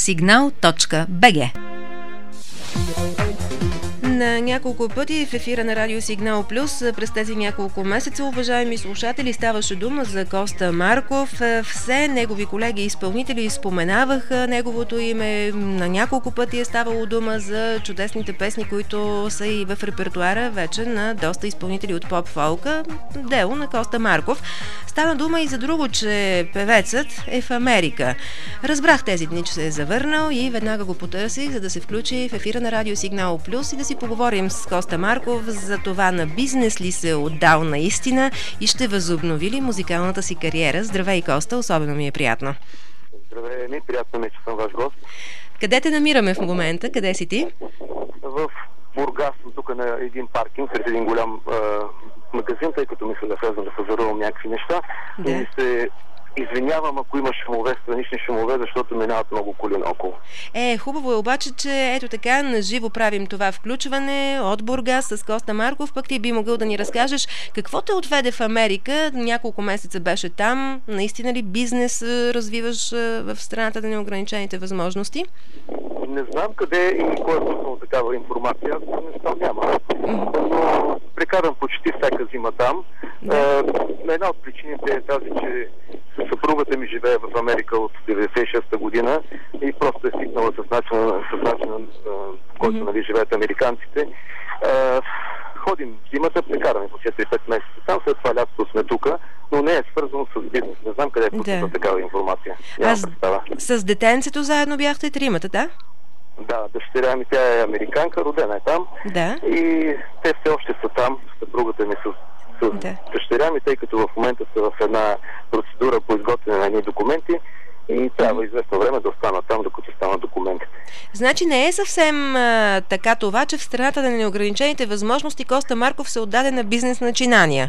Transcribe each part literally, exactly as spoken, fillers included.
сигнал точка би джи. На няколко пъти в ефира на Радио Сигнал Плюс през тези няколко месеца, уважаеми слушатели, ставаше дума за Коста Марков. Все негови колеги изпълнители споменаваха неговото име. На няколко пъти е ставало дума за чудесните песни, които са и в репертуара вече на доста изпълнители от поп-фолка. Дело на Коста Марков. Стана дума и за друго, че певецът е в Америка. Разбрах тези дни, че се е завърнал и веднага го потърсих, за да се включи в ефира на Радио Сигнал Плюс и да си поговорим с Коста Марков за това на бизнес ли се отдал наистина и ще възобнови ли музикалната си кариера. Здравей, Коста, особено ми е приятно. Здравей, ми приятно ми, че съм ваш гост. Къде те намираме в момента? Къде си ти? В Бургас, тук на един паркинг, пред един голям е, магазин, тъй като мисля да влезам да пазарувам някакви неща. Да. И се извинявам, ако има шумове, странични шумове, защото минават много коли наоколо. Е, хубаво е обаче, че ето така наживо правим това включване от Бургас с Коста Марков. Пък ти би могъл да ни разкажеш какво те отведе в Америка. Няколко месеца беше там. Наистина ли бизнес развиваш в страната на неограничените възможности? Не знам къде и кой е пуснал такава информация. Аз не знам, няма. Mm-hmm. Но прекарам почти всяка зима там. Да. Е, една от причините е тази, че съпругата ми живее в Америка от деветдесет и шеста година и просто е свикнала с начина, с начина в който mm-hmm. нали, живеят американците. Е, ходим зимата, прекараме по четири-пет месеца там, след това лятото сме тука, но не е свързано с бизнес. Не знам къде е пусната да. такава информация. Нямам представа. С детенцето заедно бяхте тримата, да? Да, дъщеря ми, тя е американка, родена е там. Да. И те все още са там, съпругата ми с Да. дъщеря ми, тъй като в момента са в една процедура по изготвяне на едни документи и трябва известно време да останат там, докато станат документите. Значи не е съвсем а, така това, че в страната на неограничените възможности Коста Марков се отдаде на бизнес начинания.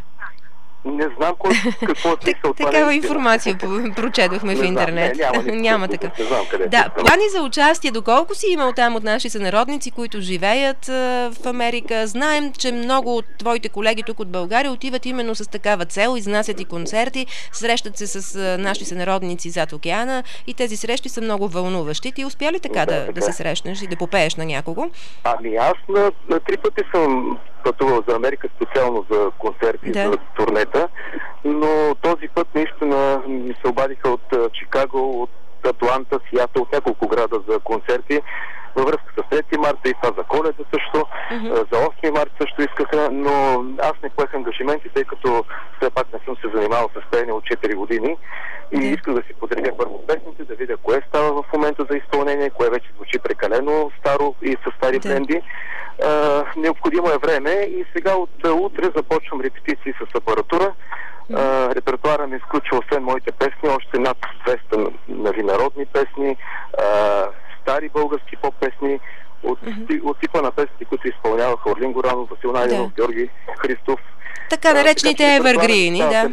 Не знам кой, какво е смисъл това. Такава информация прочетохме в интернет. Не, няма, няма така. Не знам къде. Да, плани за участие, доколко си имал там от наши сънародници, които живеят а, в Америка. Знаем, че много от твоите колеги тук от България отиват именно с такава цел, изнасят и концерти, срещат се с а, наши сънародници зад океана и тези срещи са много вълнуващи. Ти успя ли така да, да, да се срещнеш и да попееш на някого? Ами аз на, на три пъти съм пътувал за Америка специално за концерти, да. за турнета, но този път наистина ми се обадиха от Чикаго, от Атланта, Сиатъл, от няколко града за концерти във връзка с трети марта и това за Коледа също, mm-hmm. за осми март също искаха, но аз не поех ангажименти, тъй като все пак не съм се занимавал с пеене от четири години и mm-hmm. исках да си потребя първо песните, да видя кое става в момента за изпълнение, кое вече звучи прекалено старо и с стари mm-hmm. бленди. Uh, необходимо е време и сега от uh, утре започвам репетиции с апаратура. Uh, репертуара ми включва освен моите песни, още над двеста нали, народни песни, uh, стари български поп-песни, от, mm-hmm. от типа на песни, които изпълняваха Орлин Горанов, Васил Найденов, да. Георги Христов. Така наречените евъргрини, да.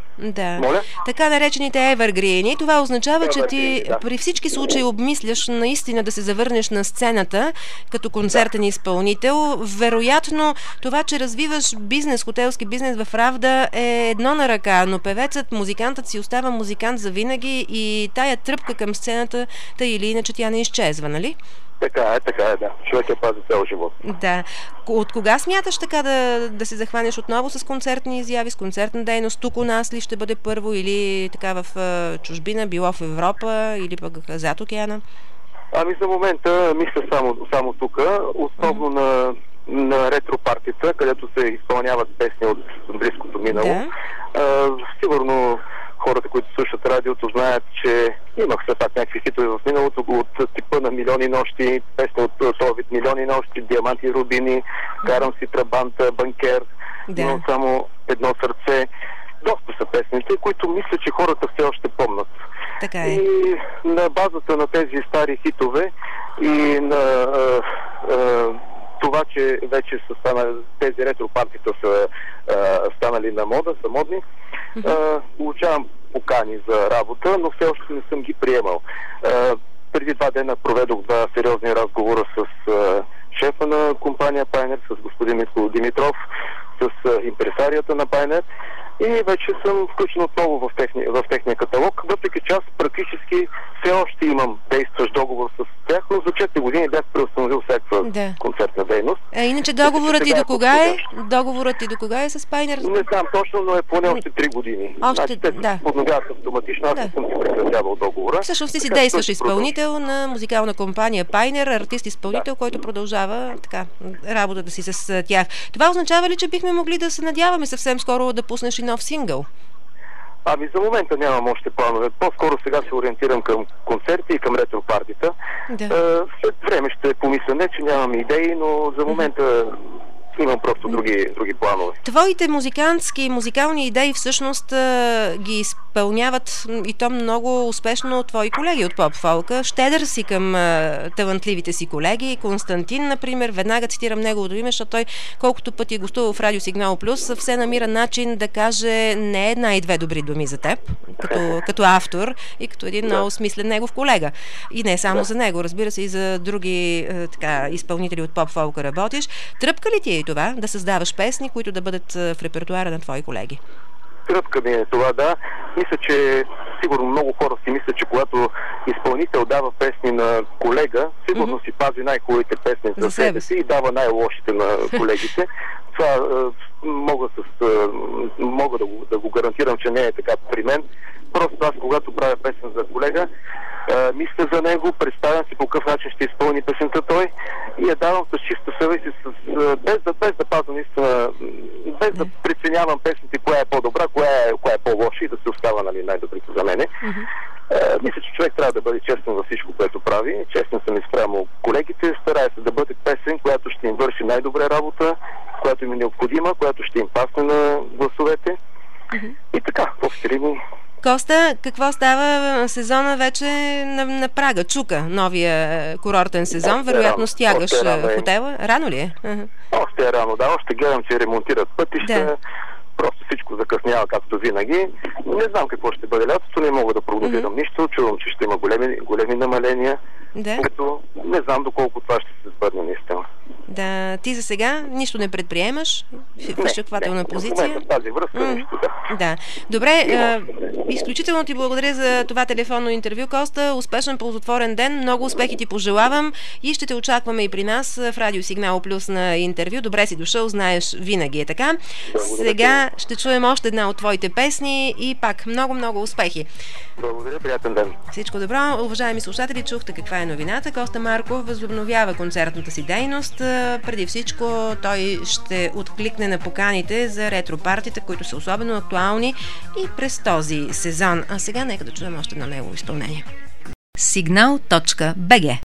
Да. да. Така наречените евъргрини. Това означава, че ти да. при всички случаи обмисляш наистина да се завърнеш на сцената като концертен да. изпълнител. Вероятно, това, че развиваш бизнес, хотелски бизнес в Равда е едно на ръка, но певецът, музикантът си остава музикант завинаги и тая тръпка към сцената, тъй или иначе тя не изчезва, нали? Така е, така е, да. Човек е пази цял живот. Да. От кога смяташ така да, да се захванеш отново с концертни изяви, с концертна дейност? Тук у нас ли ще бъде първо или така в чужбина, било в Европа или пък зад океана? Ами за момента мисля само, само тук, основно uh-huh. на, на ретро-партита, където се изпълняват песни от близкото минало. Да. А, сигурно хората, които слушат радиото, знаят, че имах все пак някакви хитове в миналото от типа на Милиони нощи, песни от този вид Милиони нощи, Диаманти и рубини, Карам си трабанта, Банкер, да. но само едно сърце. Доста са песните, които мисля, че хората все още помнят. Така е. И на базата на тези стари хитове и на а, а, това, че вече са станали, тези ретро-партита са а, станали на мода, са модни, Uh, получавам покани за работа, но все още не съм ги приемал. Uh, преди два дена проведох два сериозни разговора с uh, шефа на компания Пайнет, с господин Митко Димитров, с uh, импресарията на Пайнет. и вече съм включен отново в техния, в техния каталог, въпреки че аз практически все още имам действащ договор с тях, но за четири години бях преустановил всякаква да. концертна дейност. А иначе договорът ти до кога е? Договорът ти до кога е с Пайнер? Не знам точно, но е поне още три години. Още, значи, те да. подновяват автоматично, аз да. не съм си прекратявал договора. Всъщност ти си действаш изпълнител на музикална компания Пайнер, артист-изпълнител, да. който продължава така работата си с тях. Това означава ли, че бихме могли да се надяваме съвсем скоро да пуснеш и нов сингъл? Ами за момента нямам още планове. По-скоро сега се ориентирам към концерти и към ретро-партита. Да. След време ще помисля, не че нямам идеи, но за момента имам просто други, други планове. Твоите музикантски и музикални идеи всъщност ги изпълняват и то много успешно твои колеги от поп-фолка. Щедър си към талантливите си колеги. Константин, например, веднага цитирам неговото име, защото той колкото пъти е гостувал в Радио Сигнал Плюс, все намира начин да каже не една и две добри думи за теб, като, като автор и като един да. много смислен негов колега. И не само да. за него, разбира се, и за други така, изпълнители от поп-фолка работиш. Тръпка ли ти е това, да създаваш песни, които да бъдат в репертуара на твои колеги? Тръпка ми е това, да. Мисля, че сигурно много хора си мислят, че когато изпълнител дава песни на колега, сигурно mm-hmm. си пази най-хубавите песни за, за себе си и дава най-лошите на колегите. Това е, мога, с, е, мога да, го, да го гарантирам, че не е така при мен. Просто аз, когато правя песен за колега, Uh, мисля за него, представям си по какъв начин ще изпълни песента той и я давам с чиста съвест и с, uh, без, да, без да пазя наистина, без да преценявам песните, коя е по-добра, коя е, коя е по-лоша и да се остава, нали, най-добрите за мене. Uh-huh. Uh, мисля, че човек трябва да бъде честен във всичко, което прави. Честен съм и спрямо колегите. Старая се да бъде песен, която ще им върши най-добра работа, която им е необходима, която ще им пасне на гласовете. Uh-huh. И така, в общи линии. Коста, какво става сезона вече на, на Прага? Чука, новия курортен сезон. Още Вероятно рано. стягаш рано хотела. Рано ли е? Uh-huh. Още е рано, да. Още гледам, че ремонтират пътища. Да. Просто всичко закъснява, както винаги. Не знам какво ще бъде лятото, не мога да прогнозирам uh-huh. нищо. Чувам, че ще има големи, големи намаления. Да. Като не знам доколко това ще се сбъдне наистина. Да, ти за сега нищо не предприемаш в изчаквателна позиция. В тази връзка mm. нищо, да. да. Добре, а, изключително ти благодаря за това телефонно интервю, Коста. Успешен, ползотворен ден. Много успехи ти пожелавам и ще те очакваме и при нас в Радио Сигнал Плюс на интервю. Добре си дошъл, знаеш, винаги е така. Благодаря. Сега ще чуем още една от твоите песни и пак много-много успехи. Благодаря, приятен ден. Всичко добро. Уважаеми слушатели, чухте каква е новината. Коста Марков възобновява концертната си дейност. Преди всичко той ще откликне на поканите за ретро-партите, които са особено актуални и през този сезон. А сега нека да чуем още на негово изпълнение. Сигнал точка бг